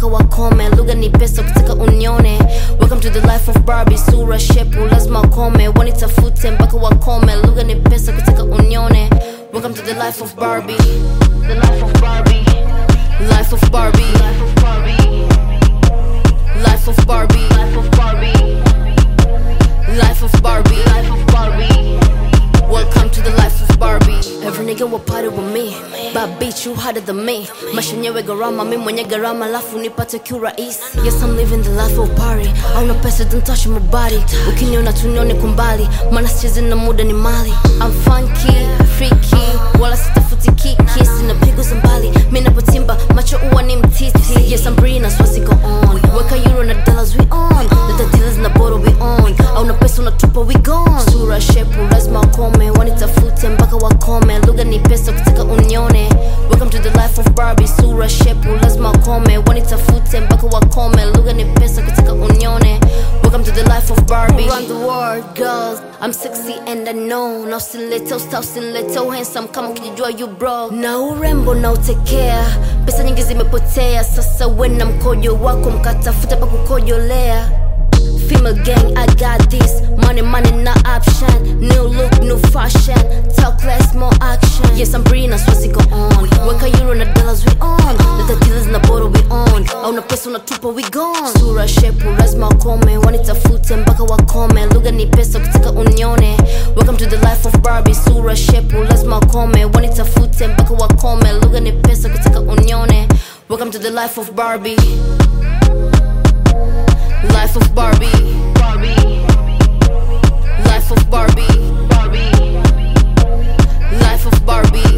mpaka wakome. Lugha ni pesa ukitaka unione. Welcome to the life of Barbie. Sura shepu lazima ukome, wanitafute mpaka wakome. Lugha ni pesa ukitaka unione. Welcome to the life of Barbie. The life of Barbie. Life of Barbie. Life of Barbie. Life of Barbie. Life of Barbie. Life of Barbie. Life of Barbie. Welcome to the life of Barbie. Every nigga will party with me. Bad bitch, you harder than me. Maisha nyewe gharama, mi mwenye gharama, lafu nipate kiurahisi. Yes, I'm living the life of party. Hauna pesa, don't touch my body. Ukiniona tunione kumbali, maana sicheze na muda ni mali. I'm funky, freaky, wala sitafuti kiki. Sina pigo za mbali, mi napotimba, macho uwa ni mtiti. Yes, I'm breathing, na swasi go on. Weka euro na dollars, we on. Let the dealers na bottle, we on. Hauna pesa, unatupa, we gone. Sura shepu, lazima ukome, wanitafute mpaka wakome. Lugha ni pesa ukitaka unione. Welcome to the life of Barbie. Sura shepu lazima ukome, wanitafute mpaka wakome. Lugha ni pesa ukitaka unione. Welcome to the life of Barbie. Around the world, girls, I'm sexy and I know. Na usinilete usta, usinilete handsome kama ukijua you bro. Na urembo na utekea, pesa nyingi zimepotea. Sasa wena mkojo wako mkatafuta pa kukojolea. Female gang, I got this. Money, money, not option. New look, new fashion. Talk less, more action. Yes, I'm breathing, that's what's go on. Weka euro na dollars, we on. Let the dealers na bottle, we on. Hauna pesa, unatupa, we gone. Sura shepu, lazima ukome, wanitafute mpaka wakome. Lugha ni pesa ukitaka unione. Welcome to the life of Barbie. Sura shepu, lazima ukome, wanitafute mpaka wakome. Lugha ni pesa ukitaka unione. Welcome to the life of Barbie. Life of Barbie. Barbie. Life of Barbie. Barbie. Life of Barbie.